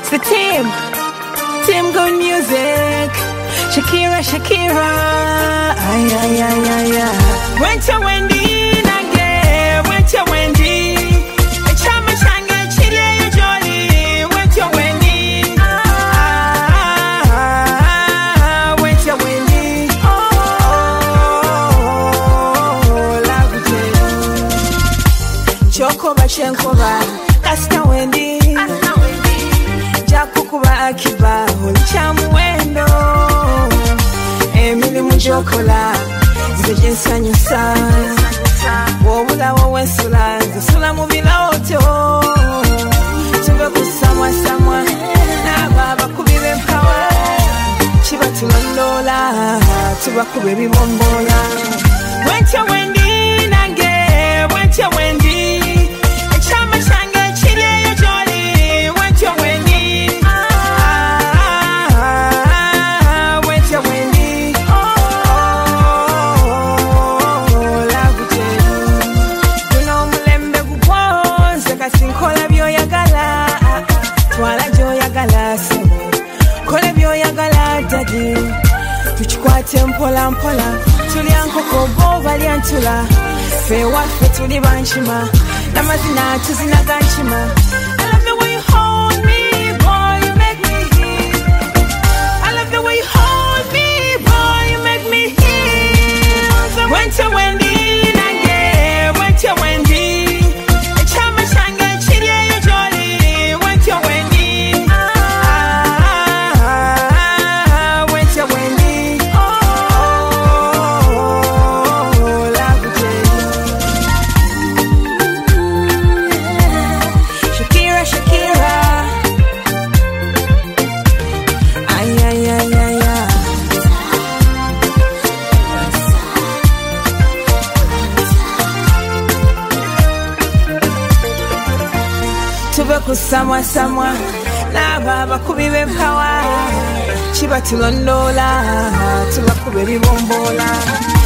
It's the team Good Music. Shakira, Shakira. Ay, ay, ay, ay, ay. Went to Wendy, Nage. Went to Wendy. Chama Shanga, Chile, Jolly. Went to Wendy. Went to Wendy. Love you. Choco Bashenkoba. Kasta Wendy. Jakukuba Akiba. Holichamu Wendo. Emily Mujokola. Zijinsa nyusa. Wobula wawesula. Zisula mubila oto. Tube kusamwa samwa. Na baba kubibe mpawa. Chiba tulolola. Tuba kubibi bombola. Wencha Wendy nange. Wencha Wendy. Chama shanga chile yo jolly. Wencha Wendy. Wencha Wendy. Love you. Kuno mulembe kuponze kasinkola byoyagala. Twala joyagala sebo. Kola byoyagala dadi. Tuchikwate mpola mpola. Tuliankoko bo valiantula. Fewa fetuli banchima. Namazina tuzina ganchima. I love the way you hold me, boy, you make me heal. I love the way you hold me, boy, you make me heal. Went to Wendy, Nage. Went to Wendy. Chama shanga chile yo jolly. Went to Wendy. Went to Wendy. Love you. Shakira, Shakira. Ay, ay, ay, ay, ay. Tube kusamwa samwa. Na baba kubibe mpawa. Chiba tulondola. Tuba kubibi bombola.